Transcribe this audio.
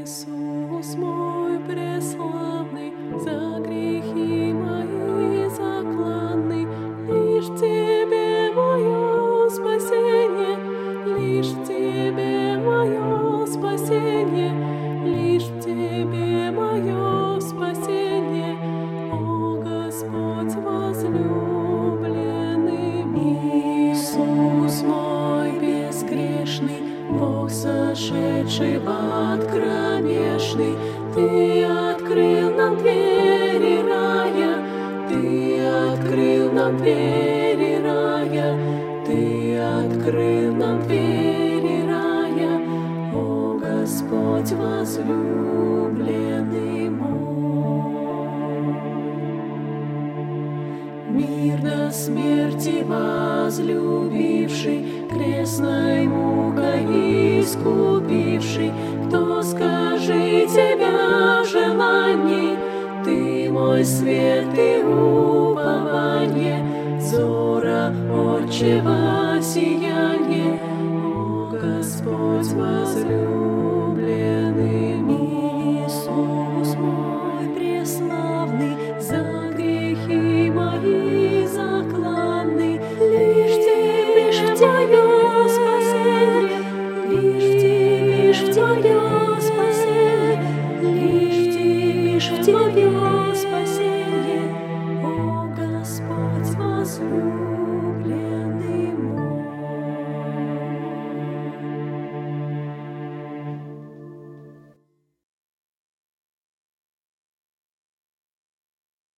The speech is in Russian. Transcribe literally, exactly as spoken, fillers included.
Иисус мой преславный, за грехи мои закланный, лишь в Тебе мое спасение, лишь в Тебе мое спасение, лишь в Тебе мое спасение, о Господь возлюбленный. Иисус мой безгрешный, Бог, сошедший в ад кромешный, Ты открыл нам двери рая, Ты открыл нам двери рая, Ты открыл нам двери рая, о Господь возлюбленный мой. Мир до смерти возлюбивший, крестной мукой искупивший, кто, скажи, Тебя желаний, Ты мой свет и упование, взора Отчего сияние, о Господь возлюбленный. Иисус мой преславный, за грехи мои закланный, лишь в Тебе, лишь в Тебе спасение, лишь в Тебе, лишь в Тебе спасение, лишь в Тебе, лишь в Тебе спасение.